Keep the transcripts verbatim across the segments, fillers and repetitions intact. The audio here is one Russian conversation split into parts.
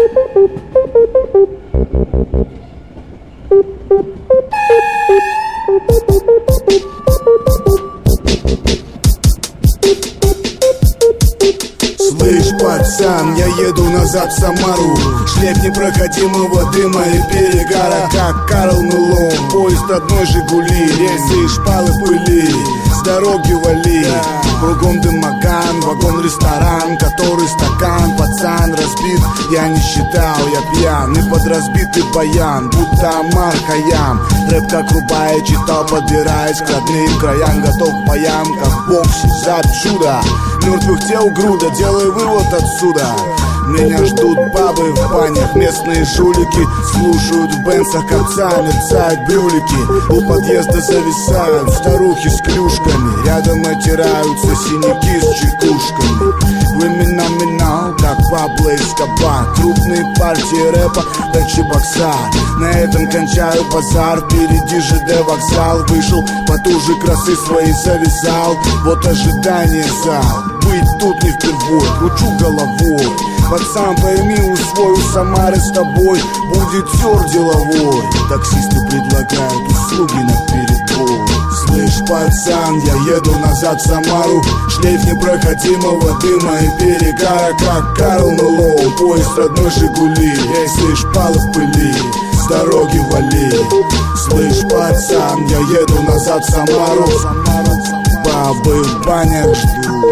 Слышь, пацан, я еду назад в Самару. Шлейф непроходимого дыма и перегара, как Карл Мэлоун. Поезд одной Жигули, рельсы и шпалы пыли. С дороги вали, кругом дымоган, вагон-ресторан, который стакан, пацан разбит. Я не считал, я пьян и под разбитый баян, будто Омар Хайям. Рэп как Рубай читал, подбираясь к родным краям. Готов к боям, как в боксе, за чудо. Мертвых тел груда, делай вывод отсюда. Меня ждут бабы в банях, местные жулики слушают в бенцах копца, мерцают брюлики. У подъезда зависают старухи с клюшками, рядом отираются синяки с чекушками. Криминал, как Пабло Эскобар, крупные партии рэпа, дальше боксар. На этом кончаю базар, впереди ЖД вокзал. Вышел потуже, красы свои завязал. Вот ожидание зал, быть тут не впервой, кручу головой. Пацан, пойми, усвой, у Самары с тобой будет тёр деловой. Таксисты предлагают услуги на перебой. Слышь, пацан, я еду назад в Самару. Шлейф непроходимого дыма и перегара, как Карл Мэлоун. Поезд родной Жигули, рельсы и шпалы в пыли. С дороги вали. Слышь, пацан, я еду назад в Самару. Бабы в банях ждут.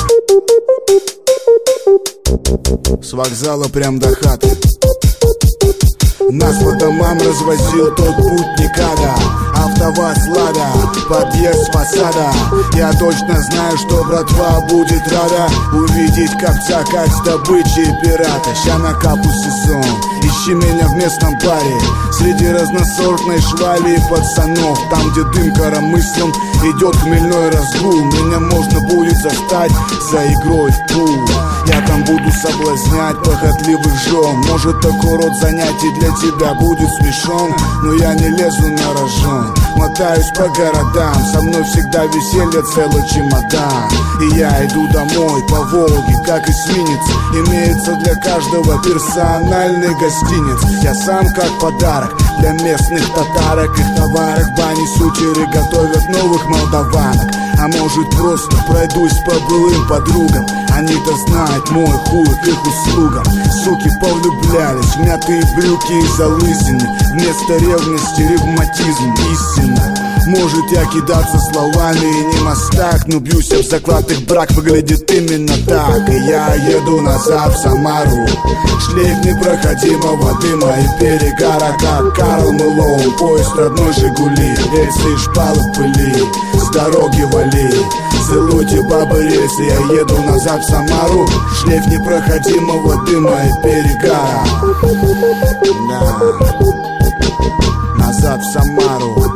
С вокзала прям до хаты нас по домам развозил тот путь никогда. АвтоВАЗ Лада, подъезд фасада. Я точно знаю, что братва будет рада увидеть копца как с добычей пирата. Ща на капу сезон, ищи меня в местном баре среди разносортной швали и пацанов. Там, где дым коромыслом идет хмельной разгул, меня можно будет застать за игрой в пул. Я там буду соблазнять похотливых жен. Может, такой род занятий для тебя будет смешон, но я не лезу на рожон. Мотаюсь по городам, со мной всегда веселье, целый чемодан. И я иду домой по Волге, как эсминец. Имеется для каждого персональный гостиниц. Я сам как подарок для местных татарок. Их товарок бани сутеры готовят новых молдаванок. А может, просто пройдусь по былым подругам. Они-то знают мой хуй к их услугам. Суки повлюблялись в мятые брюки и залысины. Вместо ревности ревматизм, истина. Может, я кидаться словами и не мастак, но бьюсь об заклад, их брак выглядит именно так. И я еду назад в Самару. Шлейф непроходимого дыма и перегара, как Карл Мэлоун. Поезд родной Жигули, рельсы и шпалы в пыли. С дороги вали. Целуйте, бабы, рельсы, я еду назад в Самару. Шлейф непроходимого дыма и перегара. Да. Назад в Самару.